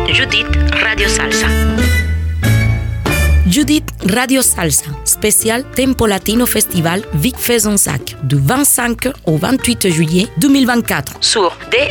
Judith Radio Salsa. Judith Radio Salsa, spécial Tempo Latino Festival Vic Fezensac, du 25 au 28 juillet 2024, sur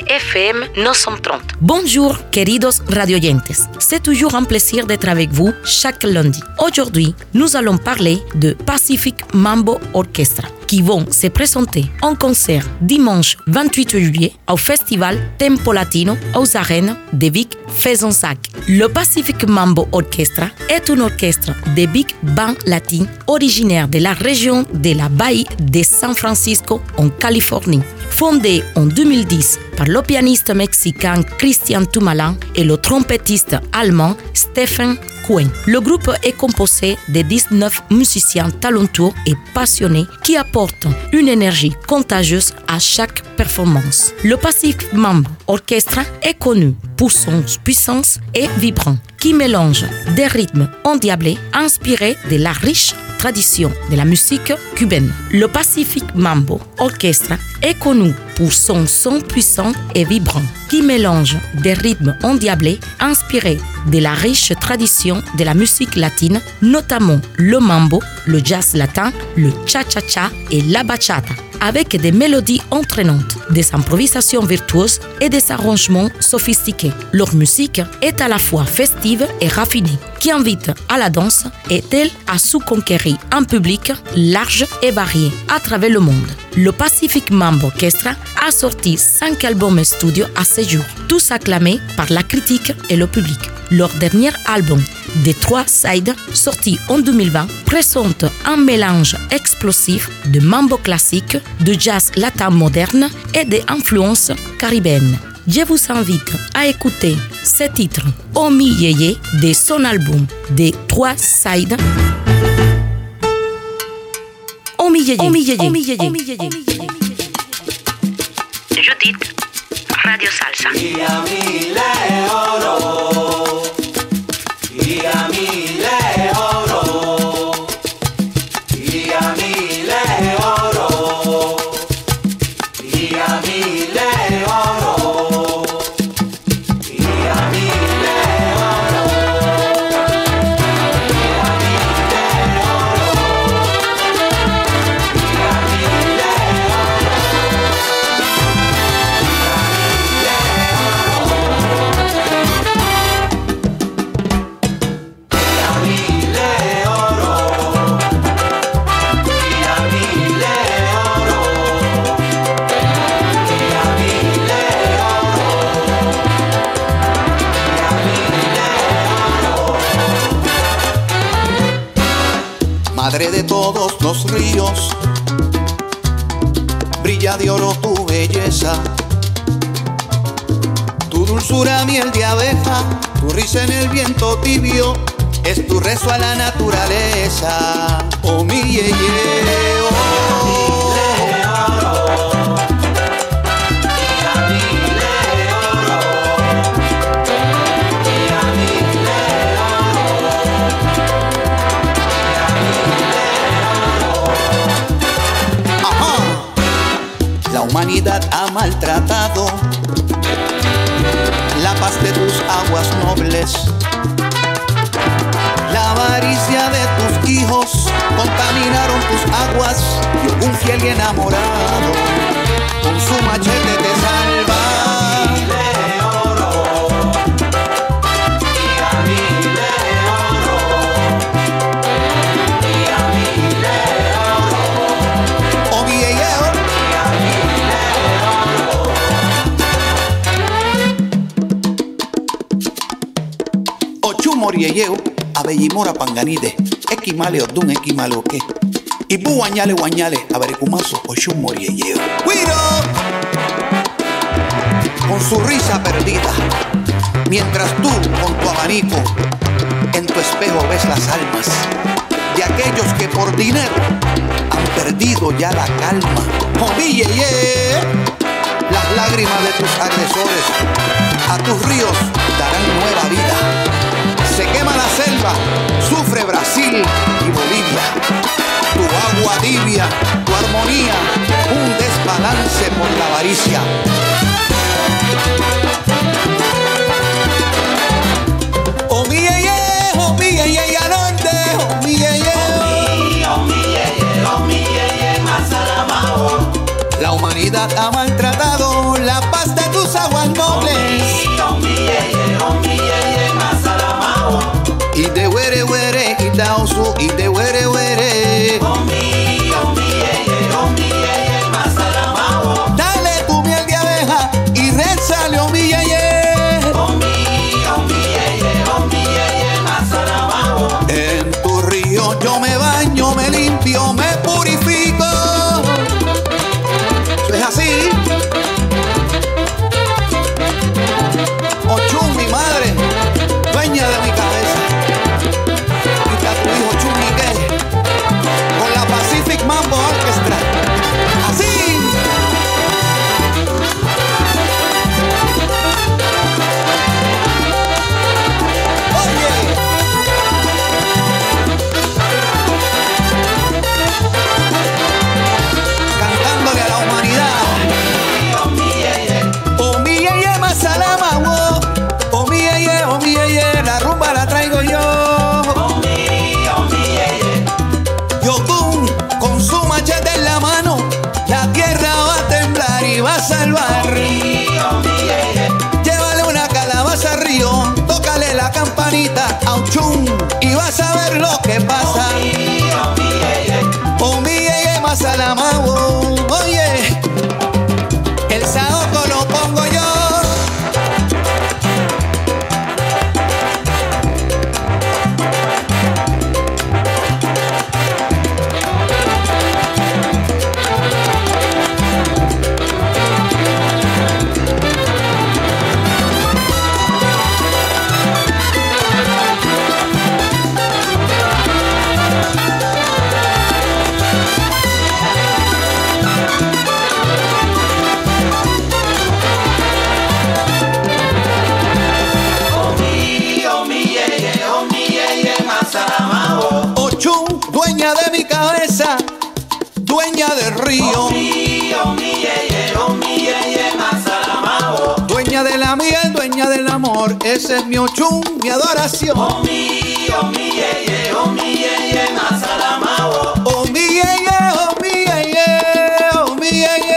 DFM 930. Bonjour, queridos radioyentes. C'est toujours un plaisir d'être avec vous chaque lundi. Aujourd'hui, nous allons parler de Pacific Mambo Orchestra, qui vont se présenter en concert dimanche 28 juillet au festival Tempo Latino aux arènes de Vic Fezensac. Le Pacific Mambo Orchestra est un orchestre de big band latin originaire de la région de la Baie de San Francisco en Californie. Fondé en 2010 par le pianiste mexicain Christian Tumalan et le trompettiste allemand Stephen Cohen. Le groupe est composé de 19 musiciens talentueux et passionnés qui apportent une énergie contagieuse à chaque performance. Le Pacific Mambo Orchestra est connu pour son puissance et vibrant, qui mélange des rythmes endiablés inspirés de la riche tradition de la musique cubaine. Le Pacific Mambo Orchestra est connu pour son son puissant et vibrant, qui mélange des rythmes endiablés inspirés de la riche tradition de la musique latine, notamment le mambo, le jazz latin, le cha-cha-cha et la bachata, avec des mélodies entraînantes, des improvisations virtuoses et des arrangements sophistiqués. Leur musique est à la fois festive et raffinée, qui invite à la danse et elle a su conquérir un public large et varié à travers le monde. Le Pacific Mambo Orchestra a sorti 5 albums studio à ce jour, tous acclamés par la critique et le public. Leur dernier album, The 3 Sides, sorti en 2020, présente un mélange explosif de mambo classique, de jazz latin moderne et d'influences caribéennes. Je vous invite à écouter ce titre, Omi Yeye, de son album The 3 Sides. Omi Yeye, Omi Yeye, Omi Yeye, Omi Yeye. Judith, Radio Salsa. Y a mí le oro, y a mí le oro, y a mí le oro, y a mí le oro, y a mí le oro, y a mí le oro, y a mí le Madre de todos los ríos, brilla de oro tu belleza, tu dulzura miel de abeja, tu risa en el viento tibio, es tu rezo a la naturaleza. Oh mi yeye, oh. La humanidad ha maltratado la paz de tus aguas nobles. La avaricia de tus hijos contaminaron tus aguas y un fiel y enamorado con su machete te salva. Morieyeo, abellimora panganide, equimale odun equimale oque. Ibu guañale guañale, averikumazo, ochun morieyeo. ¡Cuido! Con su risa perdida, mientras tú con tu abanico en tu espejo ves las almas de aquellos que por dinero han perdido ya la calma. ¡Omiyeye! Las lágrimas de tus agresores a tus ríos darán nueva vida. Se quema la selva, sufre Brasil y Bolivia. Tu agua tibia, tu armonía, un desbalance por la avaricia. oscuridad ha maltratado la paz de tus aguas nobles. Y de were were, y da osu, y de were were. Dale tu miel de abeja y rézale o mi yeye. En tu río yo me baño, me limpio, me purifico. ¿Es así? Ochun, mi madre, dueña de mi cabeza. Y a tu hijo Chunique con la Pacific Mambo Orchestra. Así. Cantándole a la humanidad. Oh mi yeye masalama, oh mi yeye, la rumba la traigo yo. Yotun con su machete en la mano, la tierra va a temblar y va a salvar. Llévale una calabaza al río, tócale la campanita a Ochun y vas a ver lo que pasa. Oh mi yeye masalamawo, oye, el saoco lo pongo yo. Ochun, dueña de mi cabeza, dueña del río. Dueña de la miel, dueña del amor, ese es mi Ochun, mi adoración. Oh mi yeye, oh mi yeye, oh mi yeye, oh mi yeye, oh mi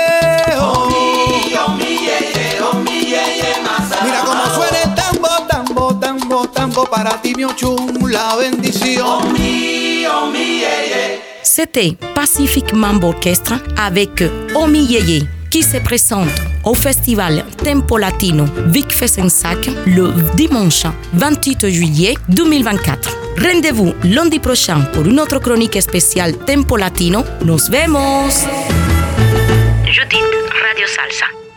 yeye. Mira cómo suena el tambo, tambo, tambo, tambo, para ti mi Ochun, la bendición. C'était Pacific Mambo Orchestra avec Omi Yeye qui se présente au festival Tempo Latino Vic Fezensac le dimanche 28 juillet 2024. Rendez-vous lundi prochain pour une autre chronique spéciale Tempo Latino. Nos vemos! Judith, Radio Salsa.